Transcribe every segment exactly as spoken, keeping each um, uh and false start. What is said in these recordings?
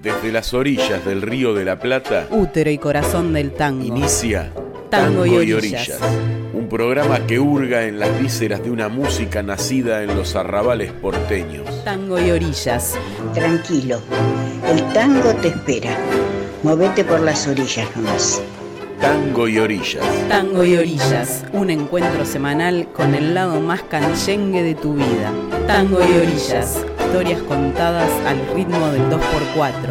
Desde las orillas del Río de la Plata, útero y corazón del tango, inicia Tango, Tango y, y orillas. Orillas, un programa que hurga en las vísceras de una música nacida en los arrabales porteños. Tango y Orillas. Tranquilo, el tango te espera. Movete por las orillas nomás. Tango y Orillas. Tango y Orillas, un encuentro semanal con el lado más canchengue de tu vida. Tango y Orillas, historias contadas al ritmo del dos por cuatro.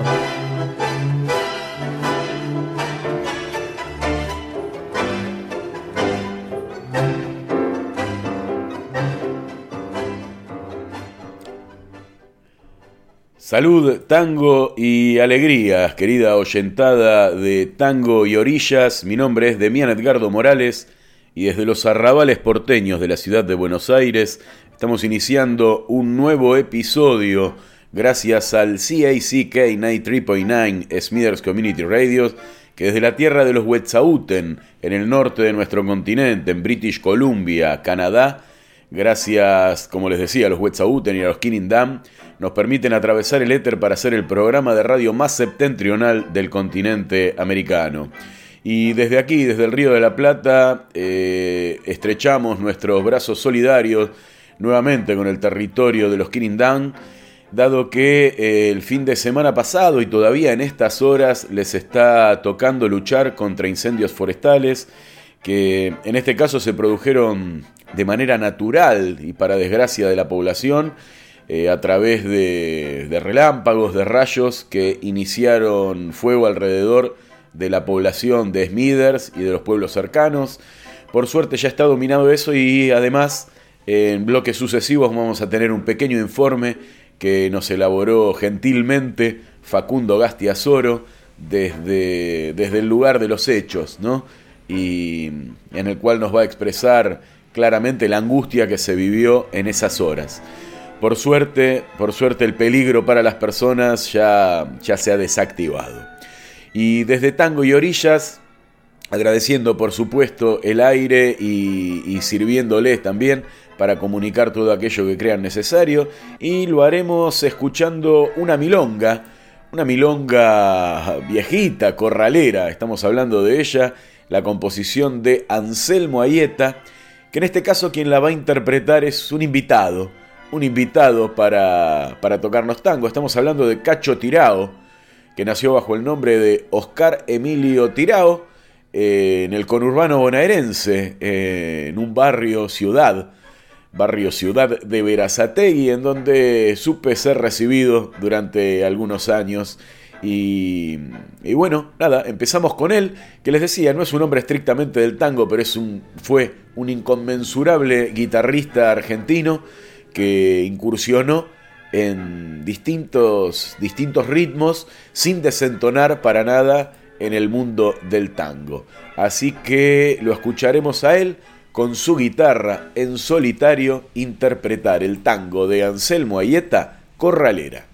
Salud, tango y alegrías, querida oyentada de Tango y Orillas. Mi nombre es Demián Edgardo Morales y desde los arrabales porteños de la ciudad de Buenos Aires estamos iniciando un nuevo episodio gracias al C A C K noventa y tres punto nueve Smithers Community Radio, que desde la tierra de los Wet'suwet'en, en el norte de nuestro continente, en British Columbia, Canadá, gracias, como les decía, a los Wet'suwet'en y a los Kinindam, nos permiten atravesar el éter para hacer el programa de radio más septentrional del continente americano. Y desde aquí, desde el Río de la Plata, eh, estrechamos nuestros brazos solidarios nuevamente con el territorio de los Kinindam, dado que eh, el fin de semana pasado y todavía en estas horas les está tocando luchar contra incendios forestales, que en este caso se produjeron de manera natural y para desgracia de la población, eh, a través de, de relámpagos, de rayos que iniciaron fuego alrededor de la población de Smithers y de los pueblos cercanos. Por suerte ya está dominado eso y además en bloques sucesivos vamos a tener un pequeño informe que nos elaboró gentilmente Facundo Gastiazoro desde, desde el lugar de los hechos, ¿no? Y en el cual nos va a expresar claramente la angustia que se vivió en esas horas. Por suerte, por suerte el peligro para las personas ya, ya se ha desactivado. Y desde Tango y Orillas, agradeciendo por supuesto el aire y, y sirviéndoles también para comunicar todo aquello que crean necesario, y lo haremos escuchando una milonga, una milonga viejita, corralera, estamos hablando de ella, la composición de Anselmo Aieta, que en este caso quien la va a interpretar es un invitado, un invitado para, para tocarnos tango. Estamos hablando de Cacho Tirao, que nació bajo el nombre de Oscar Emilio Tirao, eh, en el conurbano bonaerense, eh, en un barrio ciudad, barrio ciudad de Berazategui, en donde supe ser recibido durante algunos años. Y, y bueno, nada, empezamos con él, que les decía, no es un hombre estrictamente del tango, pero es un, fue un inconmensurable guitarrista argentino que incursionó en distintos, distintos ritmos sin desentonar para nada en el mundo del tango. Así que lo escucharemos a él con su guitarra en solitario interpretar el tango de Anselmo Aieta, Corralera.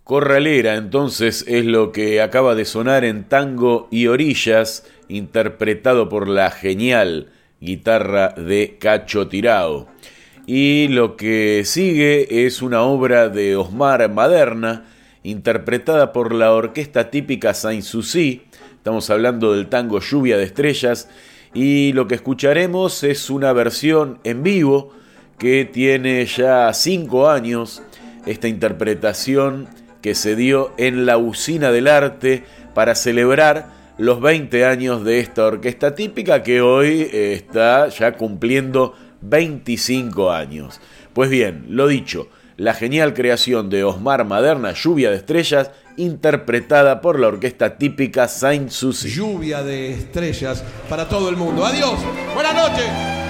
Corralera, entonces, es lo que acaba de sonar en Tango y Orillas, interpretado por la genial guitarra de Cacho Tirao. Y lo que sigue es una obra de Osmar Maderna, interpretada por la orquesta típica Sanssouci. Estamos hablando del tango Lluvia de Estrellas, y lo que escucharemos es una versión en vivo que tiene ya cinco años, esta interpretación que se dio en la Usina del Arte para celebrar los veinte años de esta orquesta típica, que hoy está ya cumpliendo veinticinco años. Pues bien, lo dicho, la genial creación de Osmar Maderna, Lluvia de Estrellas, interpretada por la orquesta típica Sanssouci. Lluvia de estrellas para todo el mundo. Adiós, buenas noches.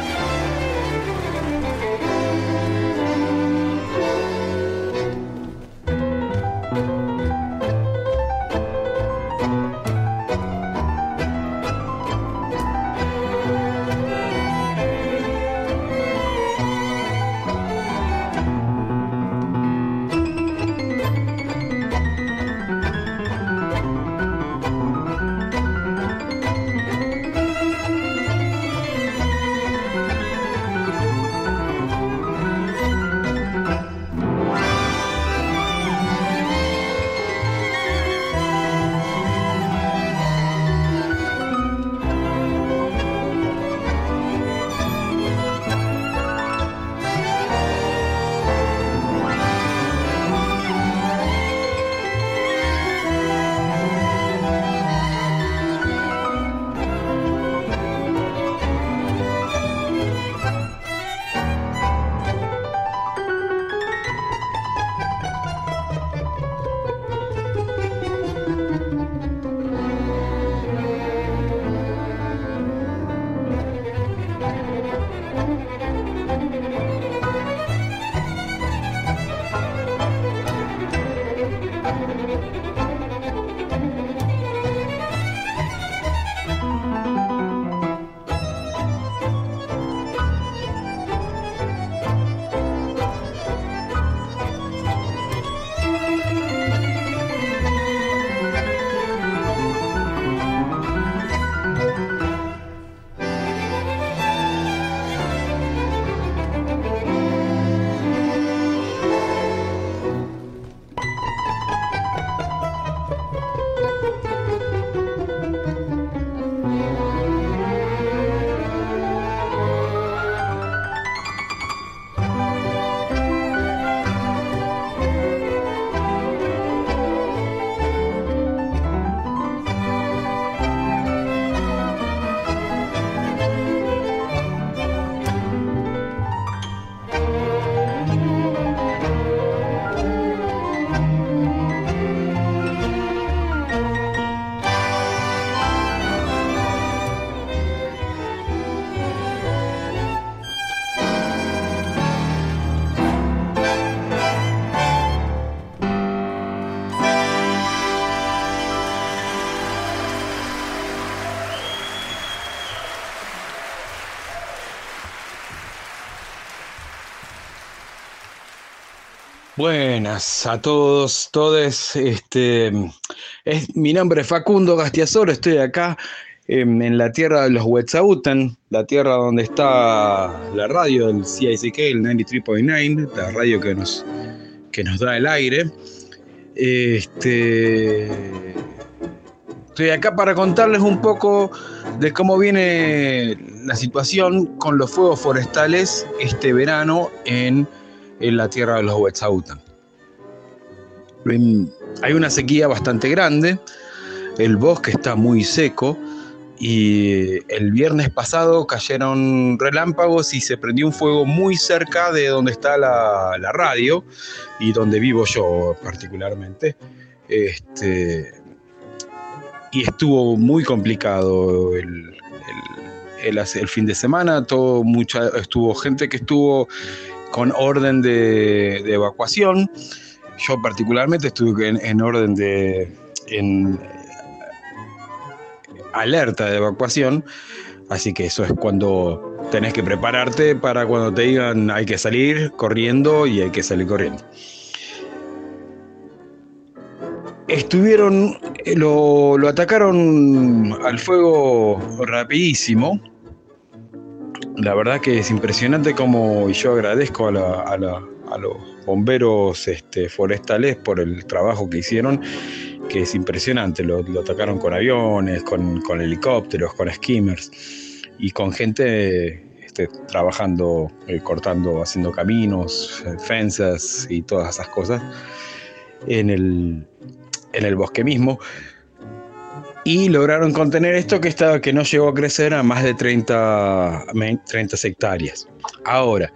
Buenas a todos, todes. Este, es, mi nombre es Facundo Gastiazoro, estoy acá eh, en la tierra de los Wet'suwet'en, la tierra donde está la radio del C I C K, el noventa y tres punto nueve, la radio que nos, que nos da el aire. Este, estoy acá para contarles un poco de cómo viene la situación con los fuegos forestales este verano en en la tierra de los Wet'suwet'en. Hay una sequía bastante grande, el bosque está muy seco y el viernes pasado cayeron relámpagos y se prendió un fuego muy cerca de donde está la, la radio y donde vivo yo particularmente. Este, y estuvo muy complicado el, el, el, el fin de semana, todo, mucha, estuvo gente que estuvo con orden de, de evacuación. Yo particularmente estuve en, en orden de en alerta de evacuación, así que eso es cuando tenés que prepararte para cuando te digan hay que salir corriendo, y hay que salir corriendo. estuvieron, lo, lo atacaron al fuego rapidísimo. La verdad que es impresionante como, y yo agradezco a, la, a, la, a los bomberos este, forestales por el trabajo que hicieron, que es impresionante. Lo, lo atacaron con aviones, con, con helicópteros, con skimmers y con gente este, trabajando, eh, cortando, haciendo caminos, eh, fences y todas esas cosas en el, en el bosque mismo. Y lograron contener esto que, estaba, que no llegó a crecer a más de treinta hectáreas. Ahora,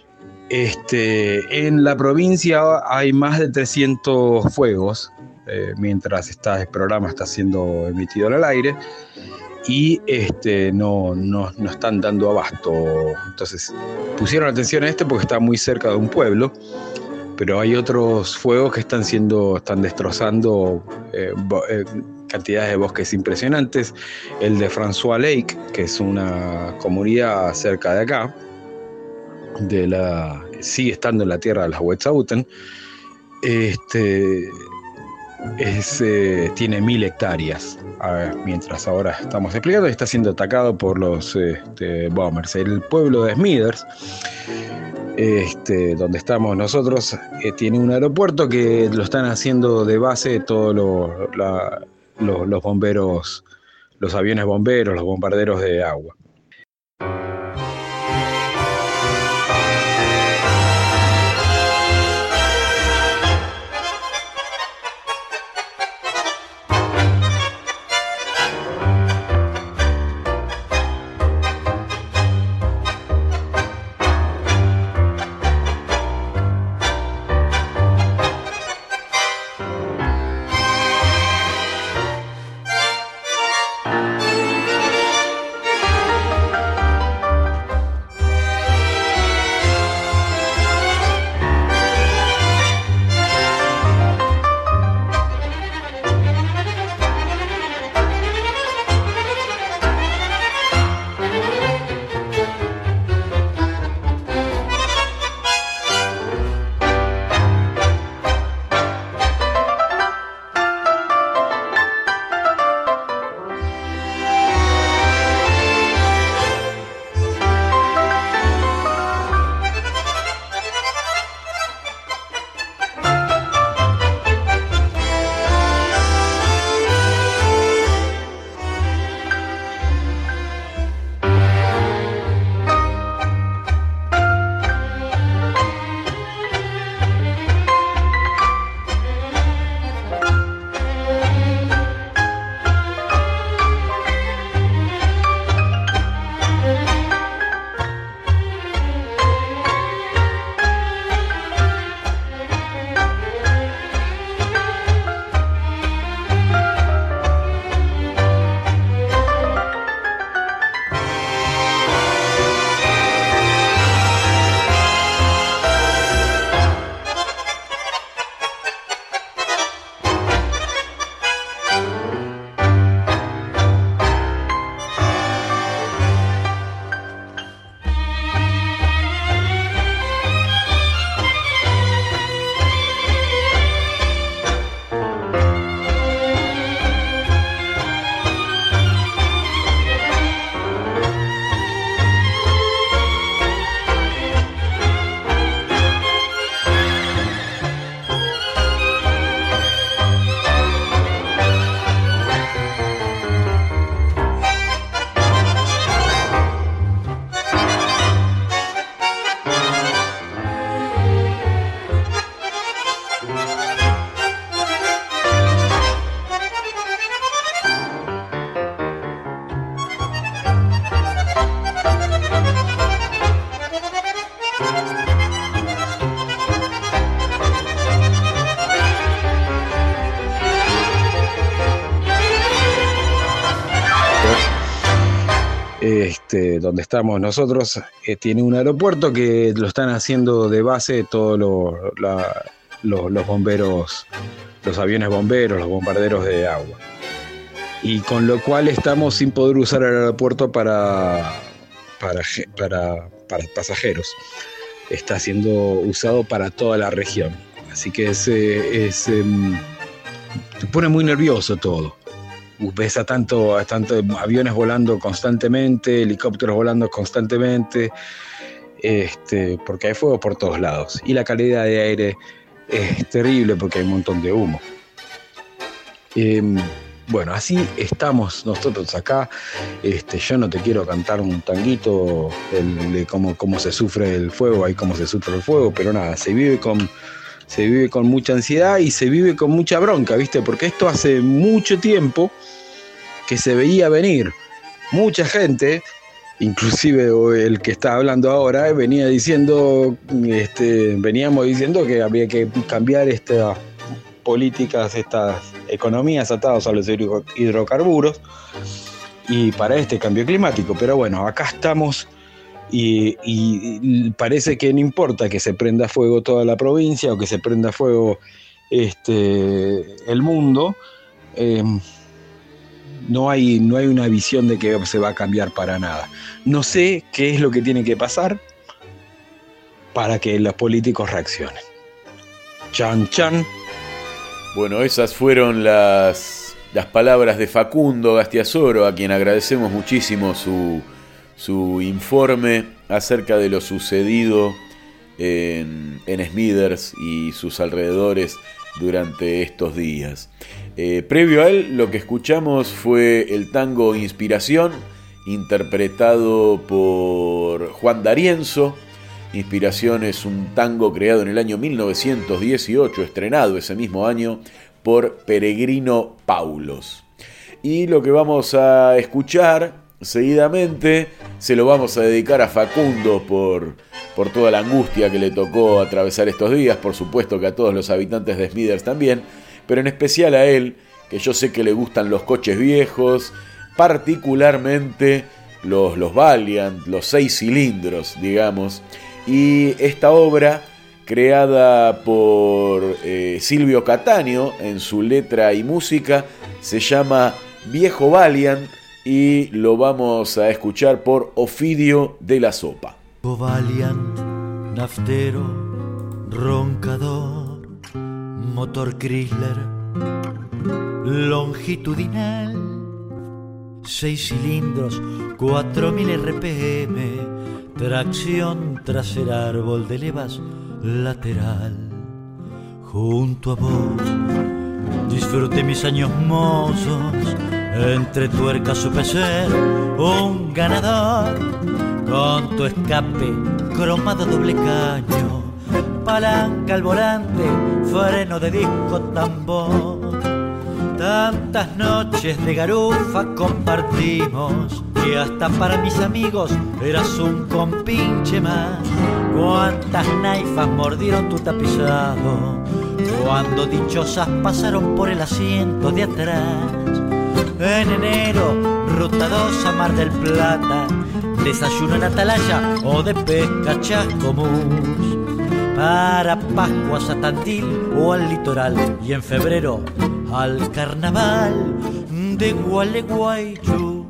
este, en la provincia hay más de trescientos fuegos, eh, mientras este programa está siendo emitido al aire, y este, no, no, no están dando abasto. Entonces, pusieron atención a este porque está muy cerca de un pueblo, pero hay otros fuegos que están siendo, están destrozando eh, eh, cantidades de bosques impresionantes. El de François Lake, que es una comunidad cerca de acá, de la, sigue estando en la tierra de las Wet'suwet'en, este, es, eh, tiene mil hectáreas. A ver, mientras ahora estamos explicando, está siendo atacado por los este, bombers. El pueblo de Smithers, Este, donde estamos nosotros, eh, tiene un aeropuerto que lo están haciendo de base todos lo, la, lo, los bomberos, los aviones bomberos, los bombarderos de agua. Este, donde estamos nosotros, eh, tiene un aeropuerto que lo están haciendo de base todos lo, la, lo, los bomberos, los aviones bomberos, los bombarderos de agua. Y con lo cual estamos sin poder usar el aeropuerto para, para, para, para pasajeros. Está siendo usado para toda la región. Así que es, es, te pone muy nervioso todo. Ves a tanto, a tanto aviones volando constantemente, helicópteros volando constantemente, este, porque hay fuego por todos lados. Y la calidad de aire es terrible porque hay un montón de humo. Eh, bueno, así estamos nosotros acá. Este, yo no te quiero cantar un tanguito el, de cómo, cómo se sufre el fuego, ahí cómo se sufre el fuego, pero nada, se vive con... se vive con mucha ansiedad y se vive con mucha bronca, ¿viste? Porque esto hace mucho tiempo que se veía venir. Mucha gente, inclusive el que está hablando ahora, venía diciendo, este, veníamos diciendo que había que cambiar estas políticas, estas economías atadas a los hidrocarburos y para este cambio climático. Pero bueno, acá estamos. Y, y parece que no importa que se prenda fuego toda la provincia o que se prenda fuego este, el mundo, eh, no hay, no hay una visión de que se va a cambiar para nada. No sé qué es lo que tiene que pasar para que los políticos reaccionen. Chan, chan. Bueno, esas fueron las, las palabras de Facundo Gastiazoro, a quien agradecemos muchísimo su... su informe acerca de lo sucedido en, en Smithers y sus alrededores durante estos días. Eh, previo a él, lo que escuchamos fue el tango Inspiración, interpretado por Juan D'Arienzo. Inspiración es un tango creado en el año mil novecientos dieciocho, estrenado ese mismo año por Peregrino Paulos. Y lo que vamos a escuchar seguidamente se lo vamos a dedicar a Facundo por, por toda la angustia que le tocó atravesar estos días, por supuesto que a todos los habitantes de Smithers también, pero en especial a él, que yo sé que le gustan los coches viejos, particularmente los, los Valiant, los seis cilindros, digamos, y esta obra creada por eh, Silvio Cattaneo en su letra y música se llama Viejo Valiant, y lo vamos a escuchar por Ofidio de la Sopa. Valiant, naftero, roncador, motor Chrysler, longitudinal, seis cilindros, cuatro mil R P M, tracción trasera, árbol de levas lateral. Junto a vos disfruté mis años mozos, entre tuercas supe ser un ganador, con tu escape cromado doble caño, palanca al volante, freno de disco tambor. Tantas noches de garufa compartimos, que hasta para mis amigos eras un compinche más. Cuántas naifas mordieron tu tapizado, cuando dichosas pasaron por el asiento de atrás. En enero, ruta dos a Mar del Plata, desayuno en Atalaya o de pesca Chascomús. Para Pascuas a Tandil o al litoral, y en febrero al carnaval de Gualeguaychú.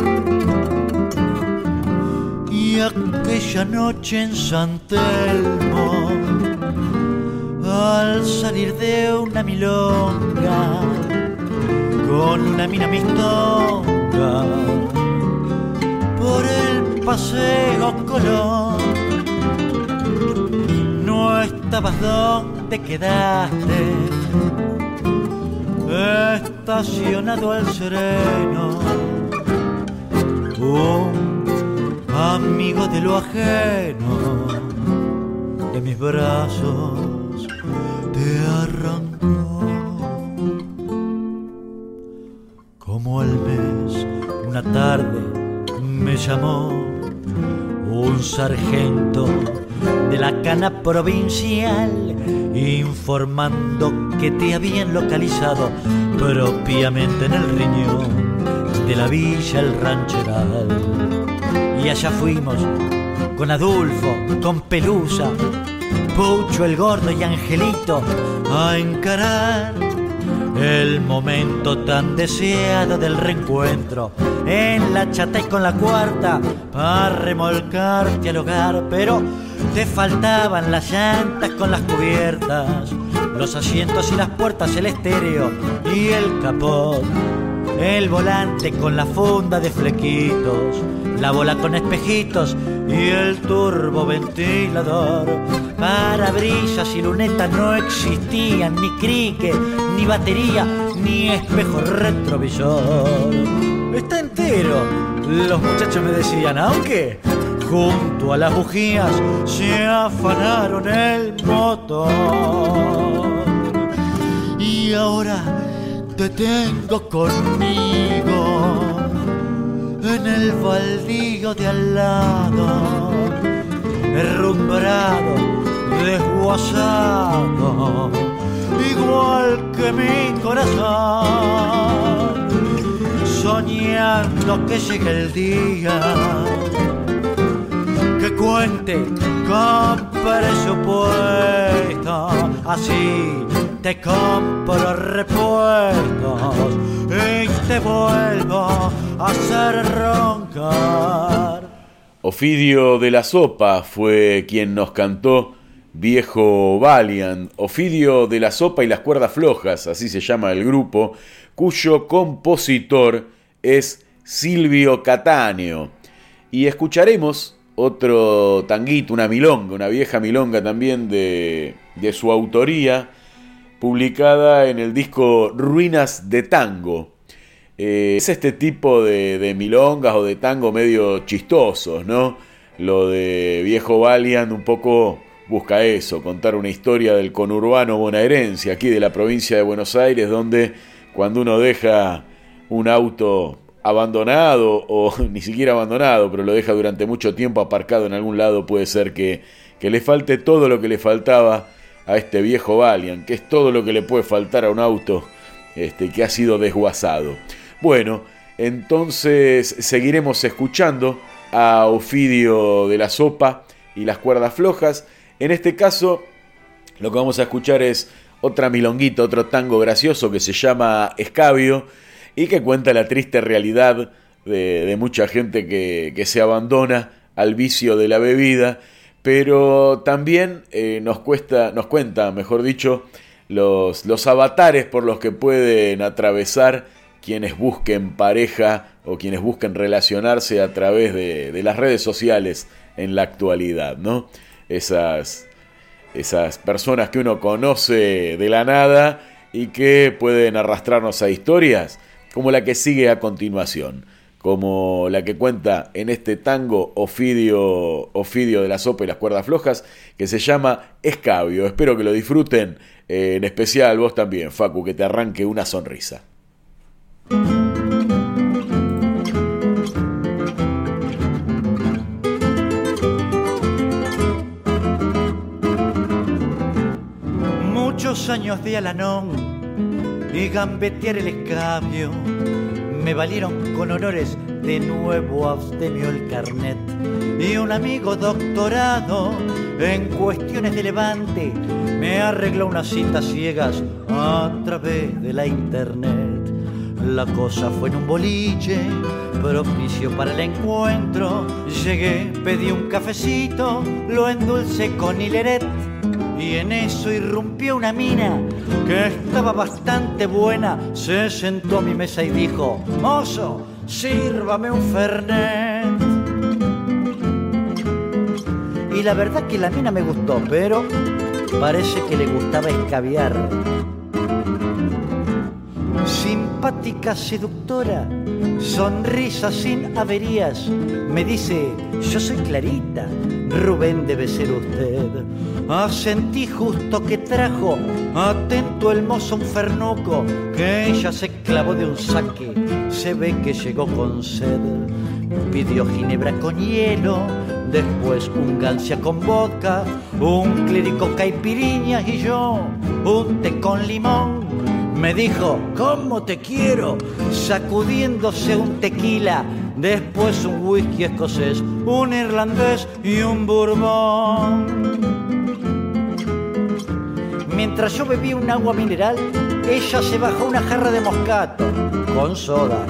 Y aquella noche en San Telmo, al salir de una milonga, con una mina mistonga, por el paseo Colón, no estabas donde quedaste, estacionado al sereno, un amigo de lo ajeno, de mis brazos te arrancó. Como al mes, una tarde me llamó un sargento de la cana provincial, informando que te habían localizado propiamente en el riñón de la villa El Rancheral. Y allá fuimos con Adulfo, con Pelusa, Pucho el Gordo y Angelito a encarar el momento tan deseado del reencuentro en la chata y con la cuarta para remolcarte al hogar. Pero te faltaban las llantas con las cubiertas los asientos y las puertas, el estéreo y el capot, el volante con la funda de flequitos, la bola con espejitos y el turboventilador. Parabrisas y lunetas no existían, ni cricket, ni batería, ni espejo retrovisor. Está entero, los muchachos me decían, aunque junto a las bujías se afanaron el motor. Y ahora te tengo conmigo en el baldío de al lado, herrumbrado, desguazado, igual que mi corazón, soñando que llegue el día que cuente con presupuesto, así te compro repuestos y te vuelvo a hacer roncar. Ofidio de la Sopa fue quien nos cantó Viejo Valiant. Ofidio de la Sopa y las Cuerdas Flojas, así se llama el grupo, cuyo compositor es Silvio Cattaneo. Y escucharemos otro tanguito, una milonga, una vieja milonga también de, de su autoría, publicada en el disco Ruinas de Tango. Eh, es este tipo de, de milongas o de tango medio chistosos, ¿no? Lo de Viejo Valiant un poco busca eso, contar una historia del conurbano bonaerense, aquí de la provincia de Buenos Aires, donde cuando uno deja un auto abandonado o ni siquiera abandonado, pero lo deja durante mucho tiempo aparcado en algún lado, puede ser que, que le falte todo lo que le faltaba a este Viejo Valiant, que es todo lo que le puede faltar a un auto este, que ha sido desguazado. Bueno, entonces seguiremos escuchando a Ofidio de la Sopa y las Cuerdas Flojas. En este caso, lo que vamos a escuchar es otra milonguita, otro tango gracioso que se llama Escabio y que cuenta la triste realidad de, de mucha gente que, que se abandona al vicio de la bebida, pero también eh, nos, cuesta, nos cuenta, mejor dicho, los, los avatares por los que pueden atravesar quienes busquen pareja o quienes busquen relacionarse a través de, de las redes sociales en la actualidad, ¿no? Esas, esas personas que uno conoce de la nada y que pueden arrastrarnos a historias como la que sigue a continuación, como la que cuenta en este tango Ofidio, Ofidio de la Sopa y las Cuerdas Flojas, que se llama Escabio. Espero que lo disfruten, eh, en especial vos también, Facu, que te arranque una sonrisa. Muchos años de alanón y gambetear el escabio me valieron con honores, de nuevo abstemio el carnet. Y un amigo doctorado en cuestiones de levante me arregló unas citas ciegas a través de la internet. La cosa fue en un boliche propicio para el encuentro. Llegué, pedí un cafecito, lo endulcé con hileret y en eso irrumpió una mina que estaba bastante buena. Se sentó a mi mesa y dijo: mozo, sírvame un fernet. Y la verdad que la mina me gustó, pero parece que le gustaba escabiar. Simpática, seductora, sonrisa sin averías. Me dice: yo soy Clarita, Rubén debe ser usted. Asentí justo que trajo, atento el mozo, un fernuco que ella se clavó de un saque. Se ve que llegó con sed. Pidió ginebra con hielo, después un gancia con vodka, un clérico caipiriñas y yo un té con limón. Me dijo: ¿cómo te quiero? Sacudiéndose un tequila, después un whisky escocés, un irlandés y un bourbon. Mientras yo bebía un agua mineral, ella se bajó una jarra de moscato con soda.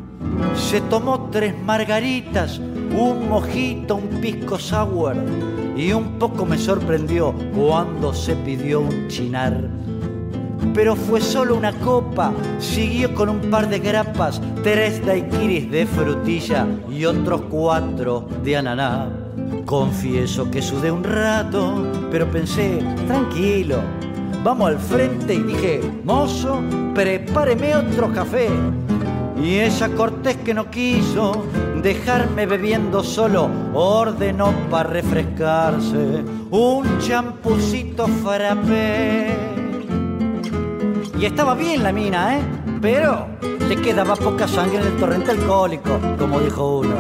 Se tomó tres margaritas, un mojito, un pisco sour, y un poco me sorprendió cuando se pidió un chinar. Pero fue solo una copa, siguió con un par de grapas, tres daiquiris de frutilla y otros cuatro de ananá. Confieso que sudé un rato, pero pensé, tranquilo, vamos al frente, y dije, mozo, prepáreme otro café. Y ella cortés que no quiso dejarme bebiendo solo, ordenó para refrescarse un champucito frappé. Y estaba bien la mina, ¿eh? Pero le quedaba poca sangre en el torrente alcohólico, como dijo uno.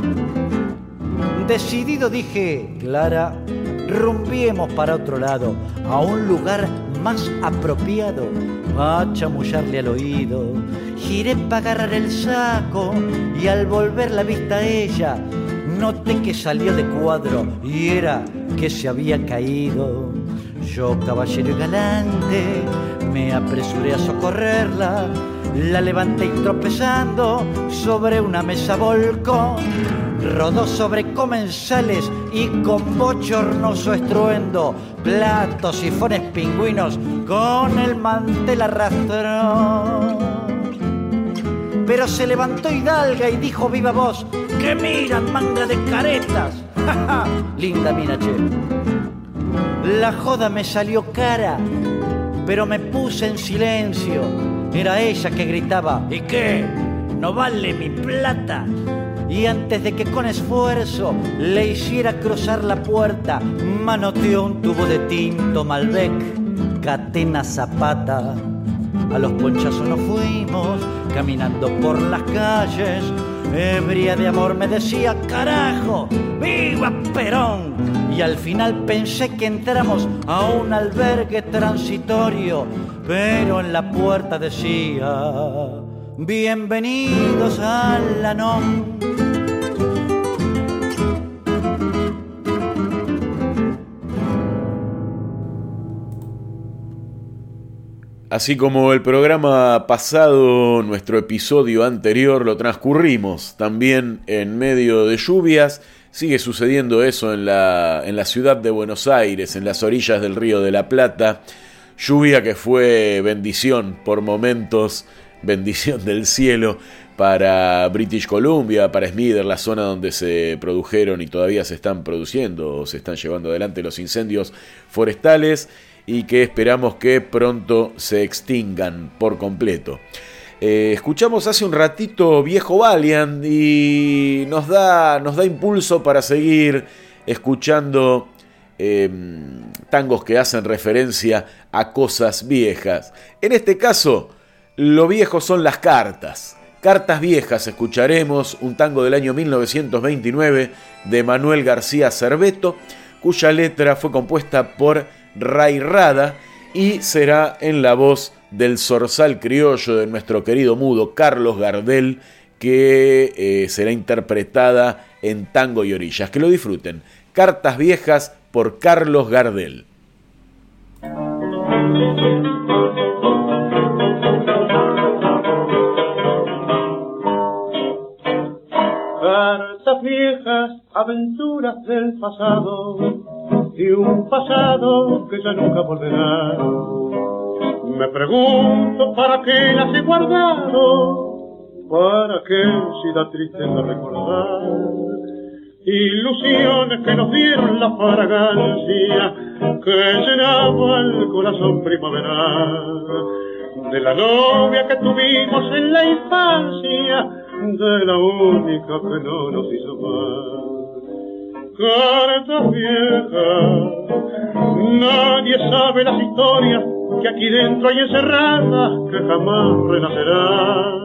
Decidido dije, Clara, rumbiemos para otro lado, a un lugar más apropiado, a chamullarle al oído. Giré para agarrar el saco y al volver la vista a ella, noté que salió de cuadro y era que se había caído. Yo, caballero y galante, me apresuré a socorrerla, la levanté y tropezando sobre una mesa volcó. Rodó sobre comensales y con bochornoso estruendo, platos, sifones, pingüinos, con el mantel arrastró. Pero se levantó hidalga y dijo viva voz, ¡que miran, manga de caretas! Linda mina, che. La joda me salió cara, pero me puse en silencio. Era ella que gritaba, ¿y qué? ¿No vale mi plata? Y antes de que con esfuerzo le hiciera cruzar la puerta, manoteó un tubo de tinto Malbec, Catena Zapata. A los ponchazos nos fuimos, caminando por las calles. Ebria de amor me decía, carajo, ¡viva Perón! Y al final pensé que entramos a un albergue transitorio, pero en la puerta decía, bienvenidos al Lanón. Así como el programa pasado, nuestro episodio anterior lo transcurrimos también en medio de lluvias. Sigue sucediendo eso en la, en la ciudad de Buenos Aires, en las orillas del Río de la Plata. Lluvia que fue bendición por momentos, bendición del cielo para British Columbia, para Smithers, la zona donde se produjeron y todavía se están produciendo o se están llevando adelante los incendios forestales, y que esperamos que pronto se extingan por completo. Eh, escuchamos hace un ratito Viejo Valiant y nos da, nos da impulso para seguir escuchando eh, tangos que hacen referencia a cosas viejas. En este caso, lo viejo son las cartas. Cartas Viejas escucharemos, un tango del año mil novecientos veintinueve de Manuel García Cerveto, cuya letra fue compuesta por Ray Rada y será en la voz del zorzal criollo de nuestro querido mudo Carlos Gardel, que eh, será interpretada en Tango y Orillas. Que lo disfruten. Cartas Viejas por Carlos Gardel. Cartas viejas, aventuras del pasado, y un pasado que ya nunca volverá. Me pregunto para qué las he guardado, para qué si da tristeza recordar ilusiones que nos dieron la fragancia que llenaba el corazón primaveral, de la novia que tuvimos en la infancia, de la única que no nos hizo mal. Cartas viejas, nadie sabe las historias que aquí dentro hay encerradas, que jamás renacerán.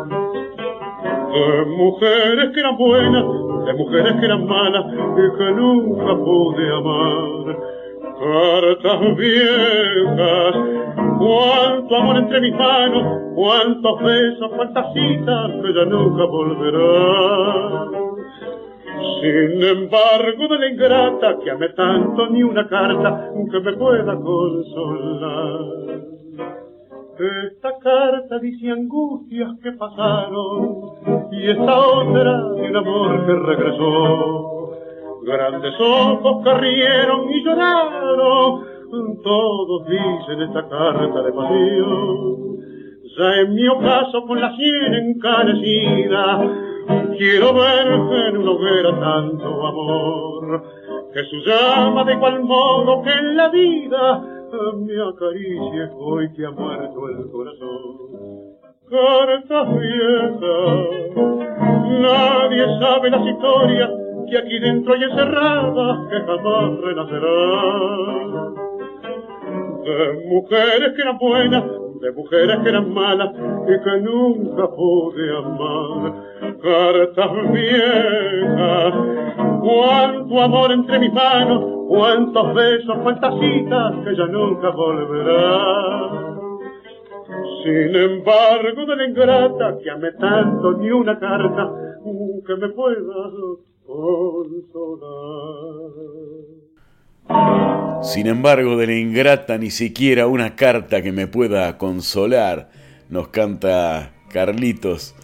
De mujeres que eran buenas, de mujeres que eran malas y que nunca pude amar. Cartas viejas, cuánto amor entre mis manos, cuántos besos, cuántas citas que ya nunca volverán. Sin embargo, de la ingrata que amé tanto, ni una carta que me pueda consolar. Esta carta dice angustias que pasaron y esta otra de un amor que regresó. grandes ojos que rieron y lloraron, todos dicen esta carta de pasión. Ya en mi ocaso con la sien encanecida, quiero ver en una hoguera tanto amor, que su llama de igual modo que en la vida me acaricie hoy que ha muerto el corazón. Cartas viejas, nadie sabe las historias que aquí dentro hay encerradas que jamás renacerán. De mujeres que eran buenas, de mujeres que eran malas y que nunca pude amar. Cartas viejas, cuánto amor entre mis manos, cuántos besos, cuántas citas que ya nunca volverán. Sin embargo de la ingrata que amé tanto, ni una carta que me pueda consolar. Sin embargo de la ingrata ni siquiera una carta que me pueda consolar, nos canta Carlitos.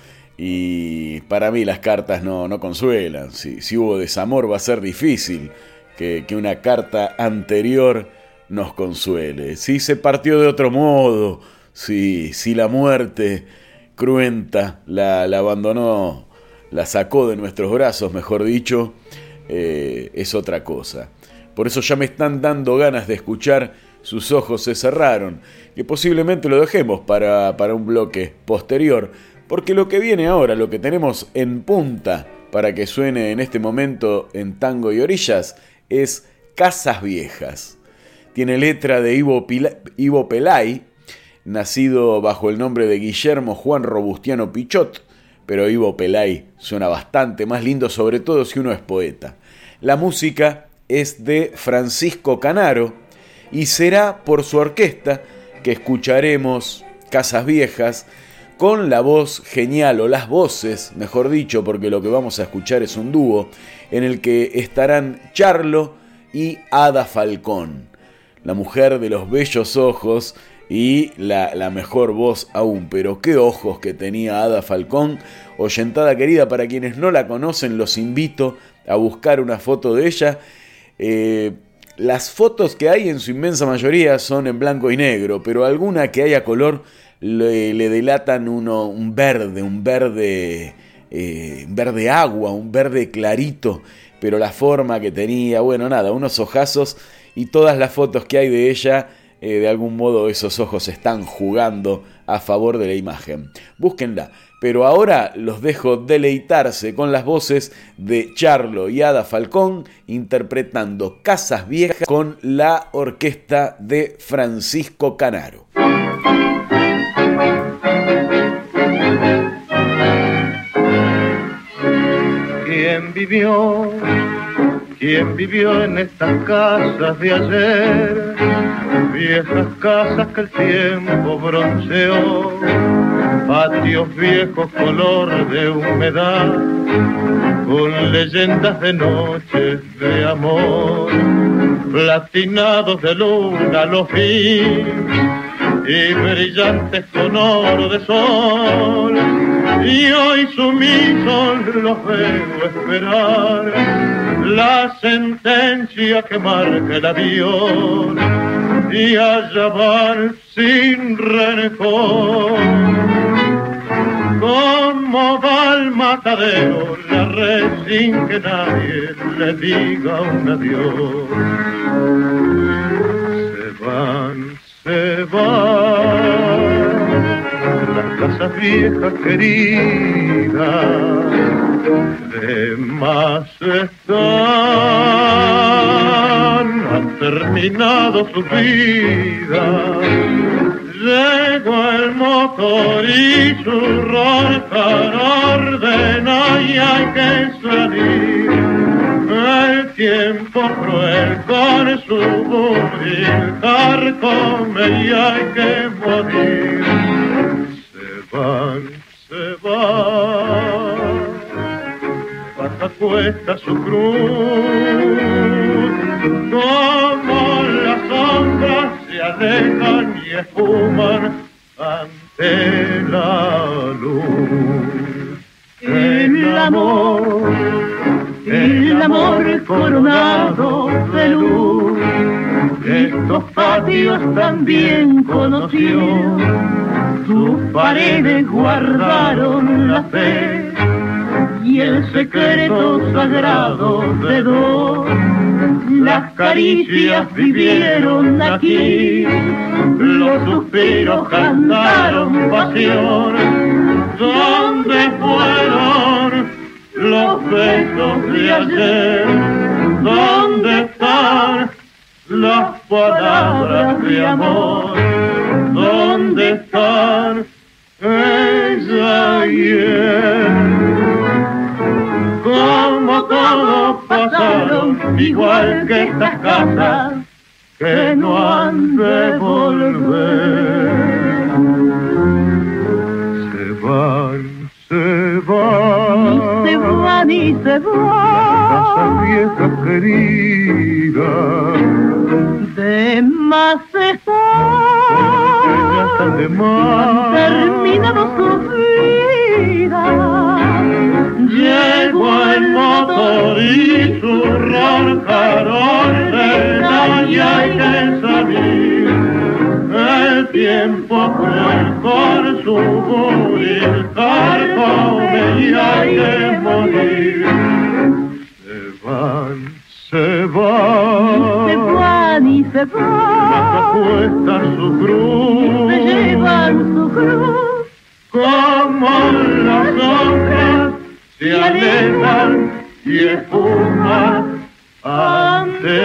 Y para mí las cartas no, no consuelan. Si, si hubo desamor va a ser difícil que, que una carta anterior nos consuele. Si se partió de otro modo, si, si la muerte cruenta la, la abandonó, la sacó de nuestros brazos, mejor dicho, eh, es otra cosa. Por eso ya me están dando ganas de escuchar Sus ojos se cerraron, que posiblemente lo dejemos para, para un bloque posterior, porque lo que viene ahora, lo que tenemos en punta para que suene en este momento en Tango y Orillas, es Casas Viejas. Tiene letra de Ivo, Pila, Ivo Pelay, nacido bajo el nombre de Guillermo Juan Robustiano Pichot, pero Ivo Pelay suena bastante más lindo, sobre todo si uno es poeta. La música es de Francisco Canaro y será por su orquesta que escucharemos Casas Viejas con la voz genial, o las voces, mejor dicho, porque lo que vamos a escuchar es un dúo en el que estarán Charlo y Ada Falcón, la mujer de los bellos ojos y la, la mejor voz aún. Pero qué ojos que tenía Ada Falcón. Oyentada querida, para quienes no la conocen, los invito a buscar una foto de ella. Eh, las fotos que hay en su inmensa mayoría son en blanco y negro, pero alguna que haya color le, le delatan uno, un verde, un verde, eh, un verde agua, un verde clarito, pero la forma que tenía, bueno, nada, unos ojazos, y todas las fotos que hay de ella, eh, de algún modo esos ojos están jugando a favor de la imagen. Búsquenla. Pero ahora los dejo deleitarse con las voces de Charlo y Ada Falcón interpretando Casas Viejas con la orquesta de Francisco Canaro. ¿Quién vivió? ¿Quién vivió en estas casas de ayer? Viejas casas que el tiempo bronceó, patios viejos color de humedad, con leyendas de noches de amor, platinados de luna los vi y brillantes con oro de sol, y hoy sumisos los veo esperar la sentencia que marca el avión, y allá van sin rencor. Como va al matadero la red sin que nadie le diga un adiós. Se van, se van las casas viejas queridas, de más están, han terminado sus vidas. Llegó el motor y su roncar ordena y hay que salir. El tiempo cruel con su buril carcome y hay que morir. Se van, se van, pasa cuesta su cruz, como las sombras se alejan y esfuman ante la luz. El amor el amor coronado de luz. Estos patios también conoció, sus paredes guardaron la fe y el secreto sagrado de dos. Las caricias vivieron aquí, los suspiros cantaron pasión. ¿Dónde fueron los besos de ayer? ¿Dónde están las palabras de amor? ¿Dónde están ella y él? Como todos pasaron, igual que estas casas que no han de volver. Se van, se van, se van y se van. Casa vieja querida, de más están, de más terminado su vida. Llegó el motor y su roncarón de y hay que salir. El tiempo cruel con su buril carcome y hay que morir. Se van, se van, se van y se van. Cuesta su cruz, se llevan su cruz. Como las hojas se alejan y espuman ante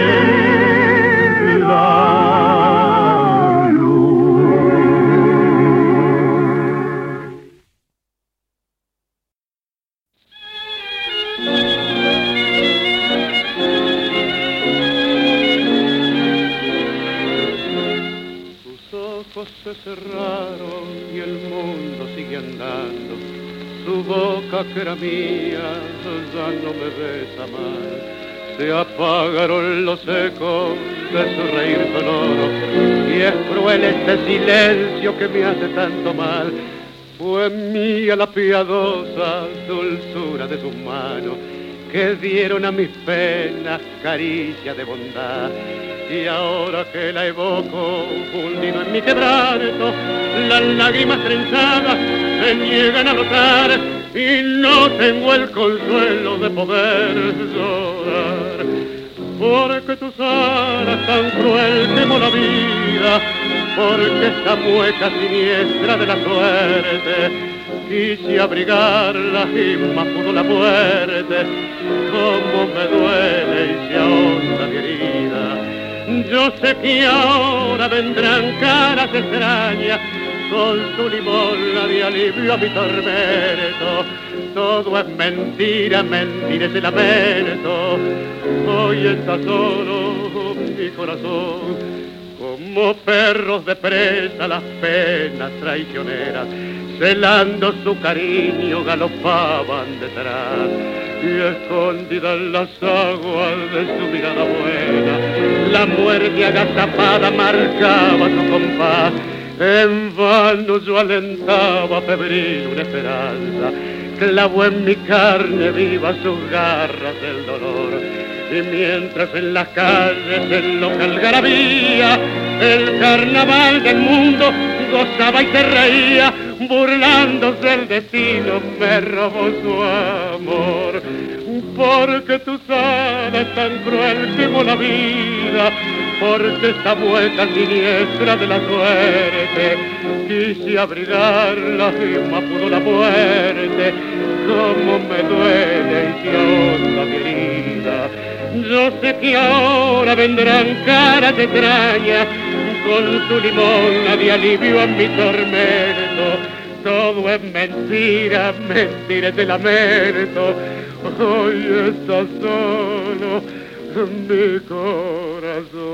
la luz. Sus ojos se cerraron y el mundo sigue andando. Su boca que era mía ya no me besa más. Se apagaron los ecos de su reír sonoro y es cruel este silencio que me hace tanto mal. Fue mía la piadosa dulzura de sus manos que dieron a mis penas caricia de bondad. Y ahora que la evoco, fundido en mi quebranto, las lágrimas trenzadas se niegan a notar y no tengo el consuelo de poder llorar. Porque tus alas tan cruel quemó la vida, porque esta mueca siniestra de la suerte quise abrigarla y más pudo la muerte. Cómo me duele y se ahonda mi herida. Yo sé que ahora vendrán caras extrañas con su limosna de alivio a mi tormento. Todo es mentira, mentira es el lamento. Hoy está solo mi corazón, como perros de presa las penas traicioneras, celando su cariño galopaban detrás. Y escondida en las aguas de su mirada buena, la muerte agazapada marcaba su compás. En vano yo alentaba febril una esperanza, clavó en mi carne viva sus garras del dolor. Y mientras en las calles el local algarabía, el carnaval del mundo gozaba y se reía, burlándose del destino me robó su amor. Porque tu sana es tan cruel quemó la vida, porque esta mueca siniestra de la suerte quise abrigarla y más pudo la muerte. Cómo me duele y se ahonda mi herida. Yo sé que ahora vendrán caras extrañas con su limosna de alivio a mi tormento. Todo es mentira, mentira es el lamento. Hoy está solo mi corazón.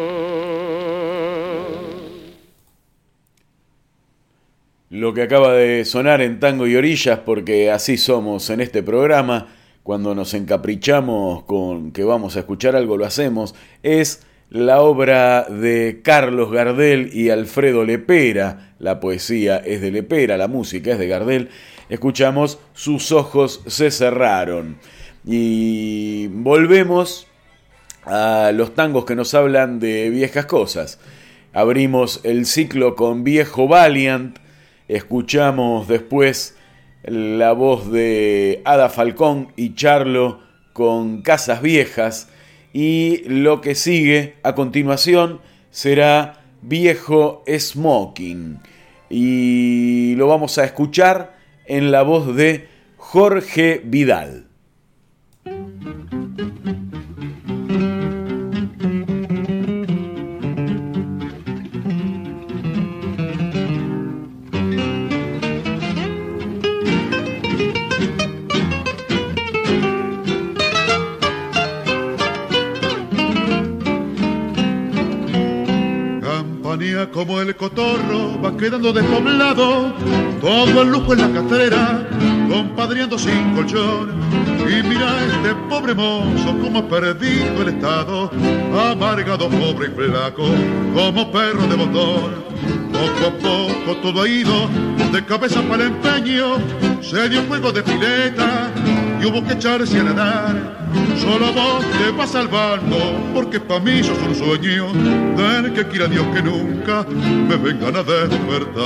Lo que acaba de sonar en Tango y Orillas, porque así somos en este programa, cuando nos encaprichamos con que vamos a escuchar algo lo hacemos, es la obra de Carlos Gardel y Alfredo Lepera. La poesía es de Lepera, la música es de Gardel. Escuchamos Sus ojos se cerraron. y volvemos a los tangos que nos hablan de viejas cosas. Abrimos el ciclo con Viejo Valiant, escuchamos después la voz de Ada Falcón y Charlo con Casas Viejas, y lo que sigue a continuación será Viejo Smoking, y lo vamos a escuchar en la voz de Jorge Vidal. Como el cotorro va quedando despoblado, todo el lujo en la catrera, compadriando sin colchón. Y mira este pobre mozo como ha perdido el estado, amargado, pobre y flaco, como perro de botón. Poco a poco todo ha ido de cabeza para el empeño, se dio juego de pileta y hubo que echarse a nadar. Solo vos te vas salvando, porque pa' mí sos un sueño del que quiera Dios que nunca me vengan a despertar.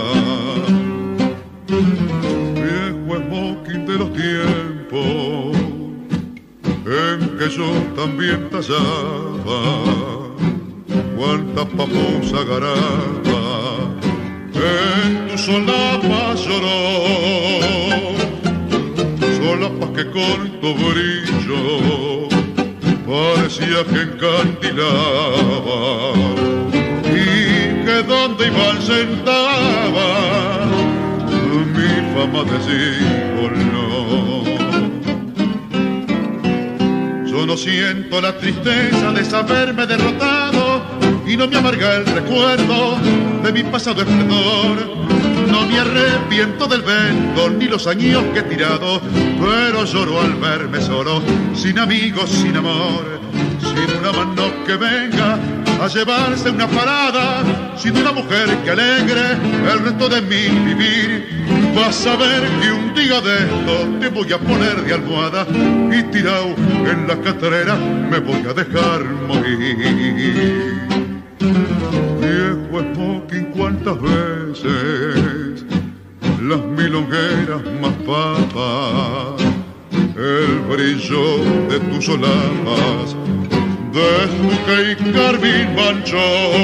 Viejo smoking de los tiempos en que yo también tallaba, cuánta paposa garapa en tu solapa lloró. Solapas que con tu brillo parecía que encandilaba, y que donde iban sentaba mi fama de gigolo. Yo no siento la tristeza de saberme derrotado, y no me amarga el recuerdo de mi pasado esplendor. No me arrepiento del vento ni los años que he tirado, pero lloro al verme solo, sin amigos, sin amor, sin una mano que venga a llevarse una parada, sin una mujer que alegre el resto de mi vivir. Vas a ver que un día de esto te voy a poner de almohada y tirado en la catrera me voy a dejar morir. Viejo smoking, cuántas veces las milongueras más papas, el brillo de tus solapas, de tu y carmín manchó,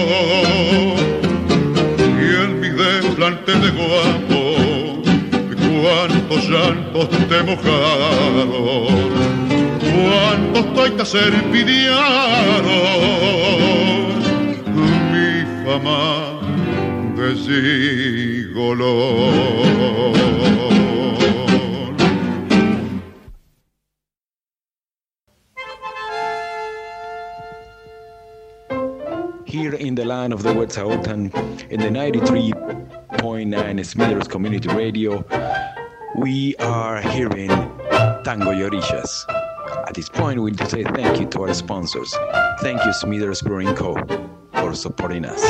y en mi desplante de guapo, cuántos llantos te mojaron, cuántos toitas serpidiaron mi fama de gigolón. Here in the land of the Wet'suwet'en, in the ninety-three point nine Smithers Community Radio, we are hearing Tango y Orillas. At this point, we need to say thank you to our sponsors. Thank you, Smithers Brewing Co., for supporting us.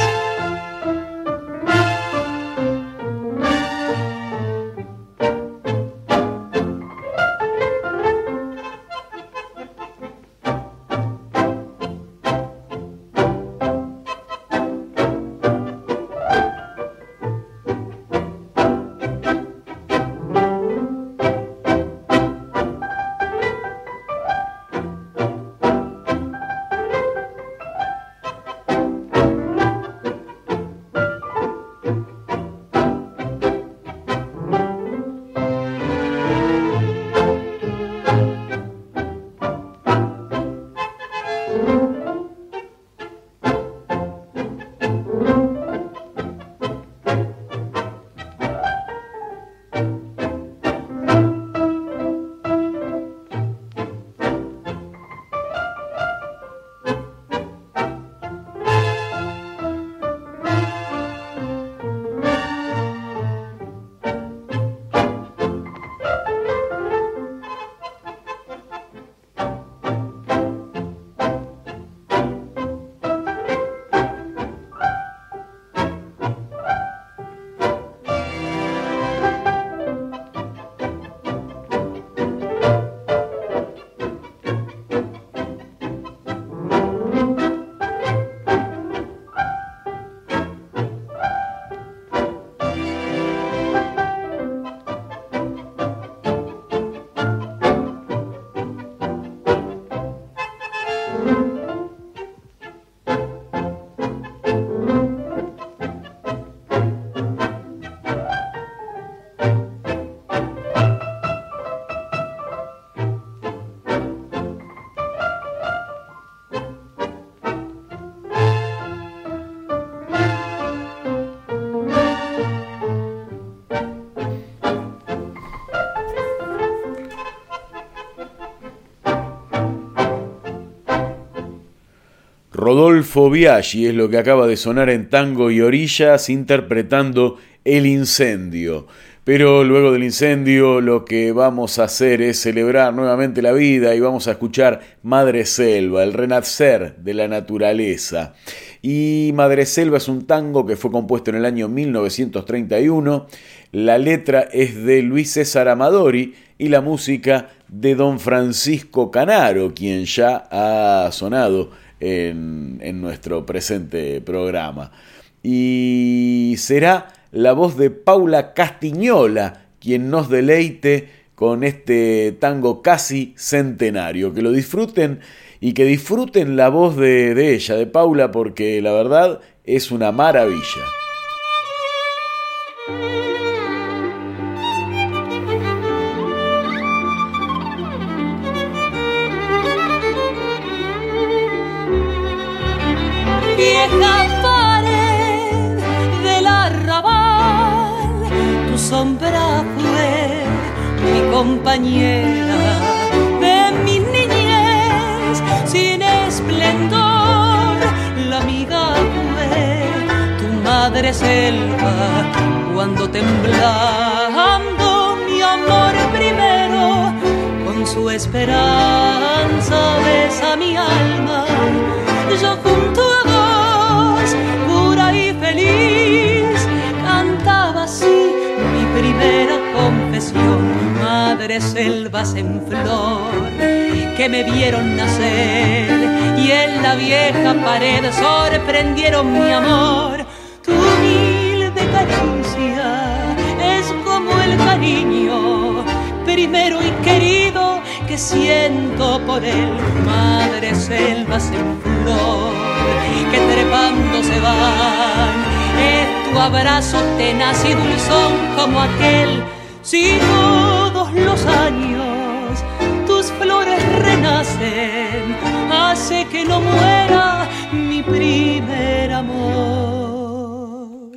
Rodolfo Biaggi es lo que acaba de sonar en Tango y Orillas, interpretando El Incendio. Pero luego del incendio lo que vamos a hacer es celebrar nuevamente la vida y vamos a escuchar Madre Selva, el renacer de la naturaleza. Y Madre Selva es un tango que fue compuesto en el año mil novecientos treinta y uno. La letra es de Luis César Amadori y la música de don Francisco Canaro, quien ya ha sonado en, en nuestro presente programa. Y será la voz de Paula Castiñola quien nos deleite con este tango casi centenario. Que lo disfruten y que disfruten la voz de, de ella, de Paula, porque la verdad es una maravilla. Vieja pared del arrabal, tu sombra fue mi compañera de mi niñez sin esplendor. La amiga fue tu madre selva cuando temblando mi amor primero con su esperanza besa mi alma. Yo junto a vos, pura y feliz, cantaba así mi primera confesión. Madres selvas en flor que me vieron nacer y en la vieja pared sorprendieron mi amor. Tu humilde caricia es como el cariño primero y querido que siento por él. Madres selvas en flor que trepando se van, es tu abrazo tenaz y dulzón como aquel. Si todos los años tus flores renacen, hace que no muera mi primer amor.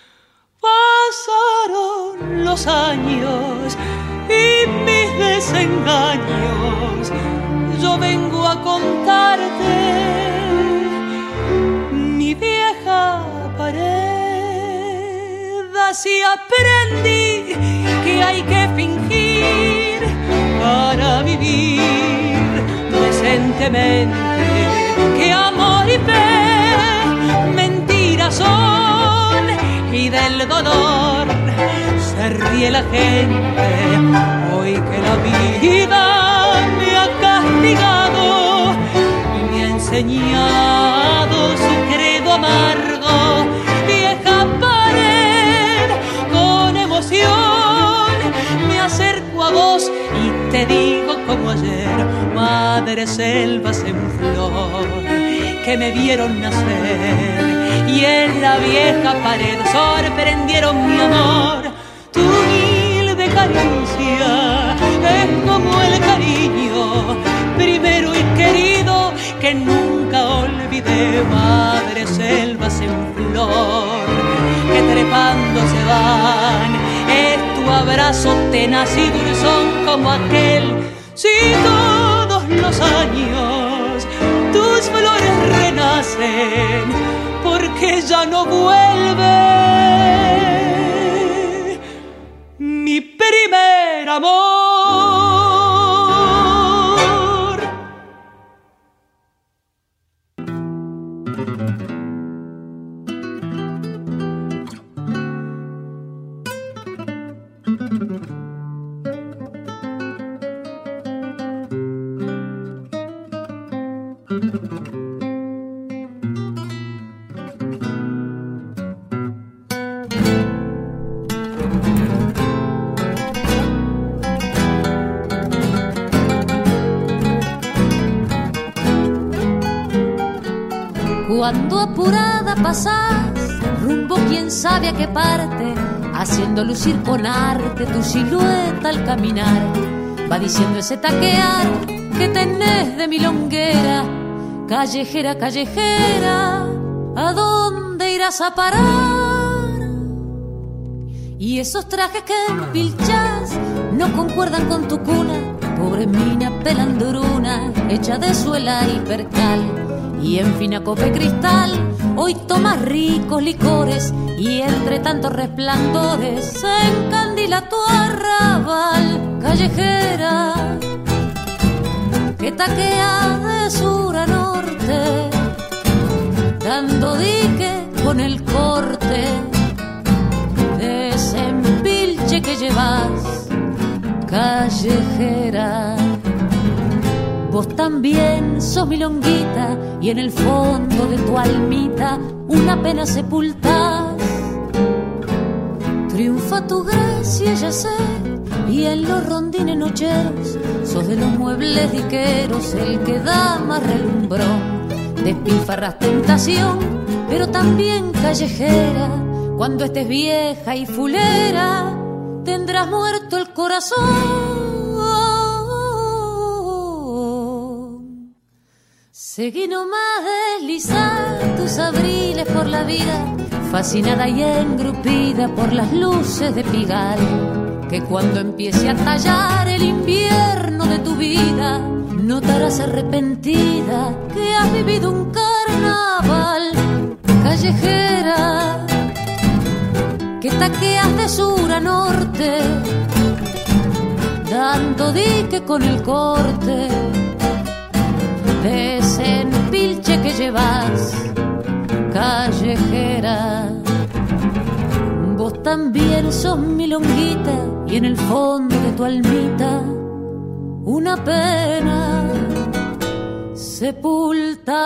Pasaron los años y mis desengaños, yo vengo a contarte mi vieja pared. Así aprendí que hay que fingir para vivir decentemente, que amor y fe mentiras son y del dolor se ríe la gente. Hoy que la vida me ha castigado y me ha enseñado su credo amargo, vieja pared con emoción me acerco a vos y te digo como ayer. Madres selvas en flor que me vieron nacer y en la vieja pared sorprendieron mi amor. Tu humilde caricia es como el cariño primero y querido que nunca olvidé. Madres selvas en flor que trepando se van, es tu abrazo tenaz y dulzón como aquel. Si todos los años tus flores renacen, porque ya no vuelve mi primer amor. Cuando apurada pasás, rumbo quién sabe a qué parte, haciendo lucir con arte tu silueta al caminar. Va diciendo ese taquear que tenés de milonguera, callejera, callejera, ¿a dónde irás a parar? Y esos trajes que empilchás no concuerdan con tu cuna, pobre mina pelandruna, hecha de suela y percal. y en fina copa y cristal hoy tomas ricos licores y entre tantos resplandores se encandila tu arrabal callejera que taquea de sur a norte, dando dique con el corte de ese empilche que llevas, callejera. Vos también sos milonguita y en el fondo de tu almita una pena sepultás. Triunfa tu gracia, ya sé, y en los rondines nocheros sos de los muebles diqueros el que da más relumbrón. Despilfarras tentación, pero también callejera. Cuando estés vieja y fulera, tendrás muerto el corazón. Seguí nomás deslizar tus abriles por la vida, fascinada y engrupida por las luces de Pigal, que cuando empiece a tallar el invierno de tu vida, notarás arrepentida que has vivido un carnaval callejera, que taqueas de sur a norte, dando dique con el corte de ese empilche que llevas, callejera. Vos también sos milonguita y en el fondo de tu almita una pena sepulta.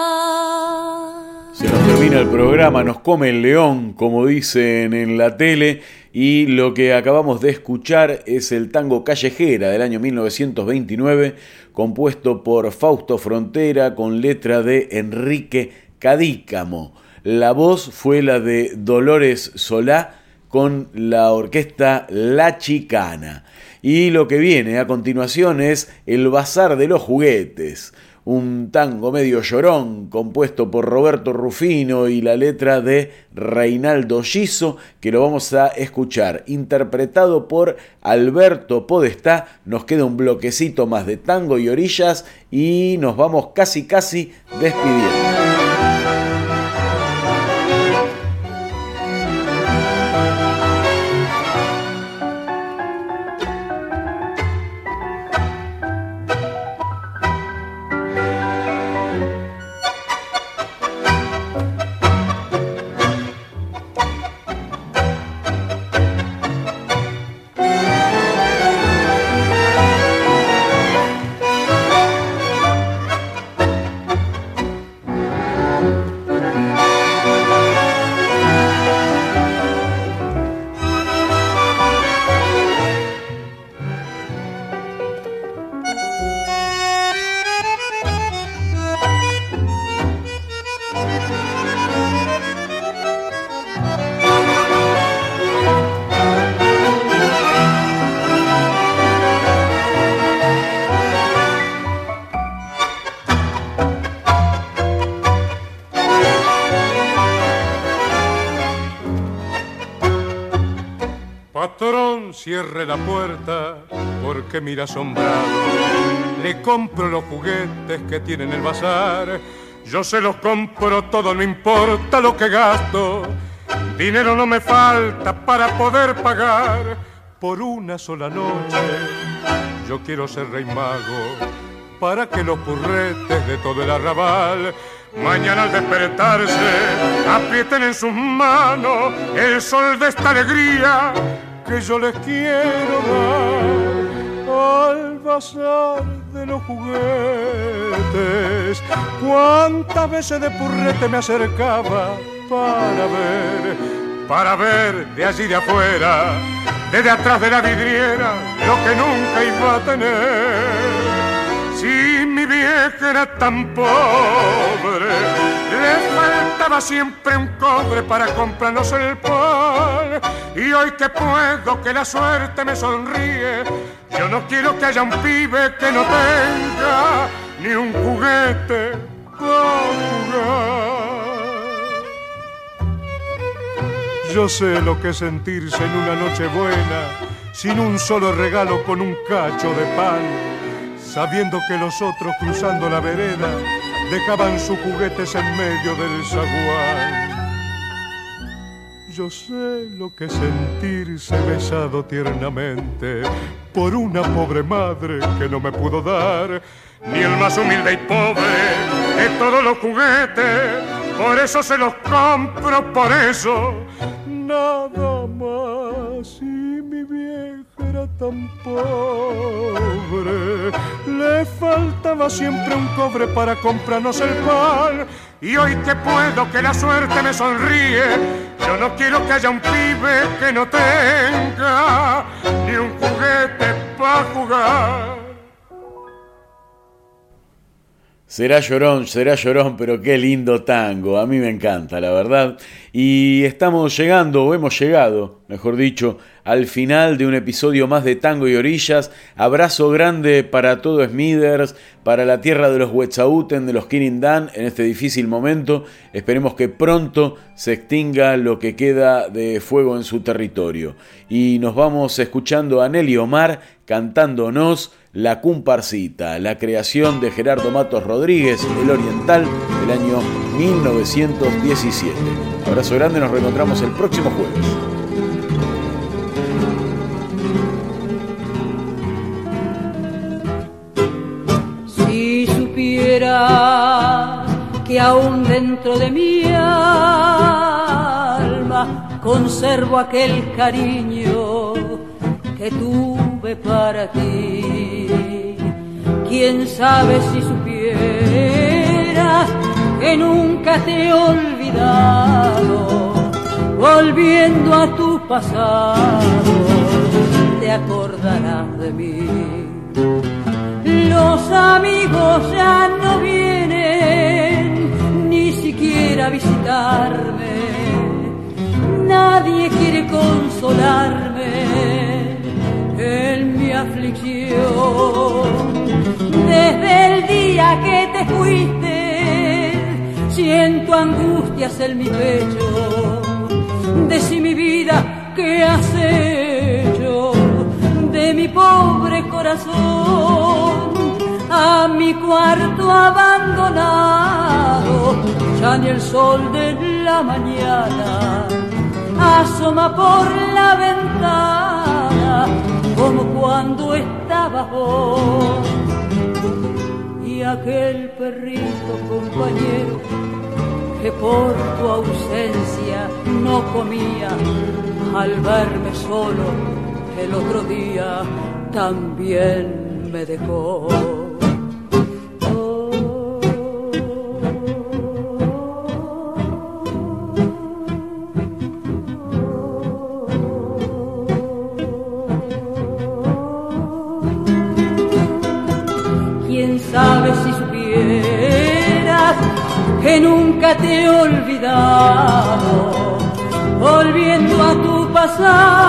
Se nos termina el programa, nos come el león, como dicen en la tele, y lo que acabamos de escuchar es el tango Callejera del año mil novecientos veintinueve, compuesto por Fausto Frontera con letra de Enrique Cadícamo. La voz fue la de Dolores Solá con la orquesta La Chicana. Y lo que viene a continuación es El Bazar de los Juguetes, un tango medio llorón compuesto por Roberto Rufino y la letra de Reinaldo Giso, que lo vamos a escuchar interpretado por Alberto Podestá. Nos queda un bloquecito más de tango y orillas y nos vamos casi casi despidiendo. Cierre la puerta porque mira asombrado. Le compro los juguetes que tiene en el bazar. Yo se los compro todo, no importa lo que gasto. Dinero no me falta para poder pagar por una sola noche. Yo quiero ser rey mago para que los curretes de todo el arrabal mañana al despertarse aprieten en sus manos el sol de esta alegría que yo les quiero dar al bazar de los juguetes. Cuántas veces de purrete me acercaba para ver, para ver de allí de afuera, desde atrás de la vidriera, lo que nunca iba a tener. Si mi vieja era tan pobre, le faltaba siempre un cobre para comprarnos el pan. Y hoy que puedo, que la suerte me sonríe, yo no quiero que haya un pibe que no tenga ni un juguete para jugar. Yo sé lo que es sentirse en una noche buena, sin un solo regalo, con un cacho de pan, sabiendo que los otros cruzando la vereda dejaban sus juguetes en medio del zaguán. Yo sé lo que es sentirse besado tiernamente por una pobre madre que no me pudo dar ni el más humilde y pobre de todos los juguetes. Por eso se los compro, por eso nada más. Y mi vieja era tan pobre, le faltaba siempre un cobre para comprarnos el pan. Y hoy que puedo, que la suerte me sonríe, yo no quiero que haya un pibe que no tenga ni un juguete para jugar. Será llorón, será llorón, pero qué lindo tango, a mí me encanta, la verdad. Y estamos llegando, o hemos llegado, mejor dicho, al final de un episodio más de Tango y Orillas. Abrazo grande para todo Smithers, para la tierra de los Wet'suwet'en, de los Quirindán, en este difícil momento. Esperemos que pronto se extinga lo que queda de fuego en su territorio. Y nos vamos escuchando a Nelly Omar cantándonos La Comparsita, la creación de Gerardo Matos Rodríguez, el oriental, del año mil novecientos diecisiete. Abrazo grande, nos reencontramos el próximo jueves. Si supiera que aún dentro de mi alma conservo aquel cariño que tuve para ti, quién sabe si supieras que nunca te he olvidado, volviendo a tu pasado te acordarás de mí. Los amigos ya no vienen ni siquiera a visitarme, nadie quiere consolarme en mi aflicción. Desde el día que te fuiste siento angustias en mi pecho. Decí mi vida, ¿qué has hecho de mi pobre corazón? A mi cuarto abandonado, ya ni el sol de la mañana asoma por la ventana como cuando estabas vos. Y aquel perrito compañero que por tu ausencia no comía, al verme solo el otro día también me dejó. Sabes si supieras que nunca te he olvidado, volviendo a tu pasado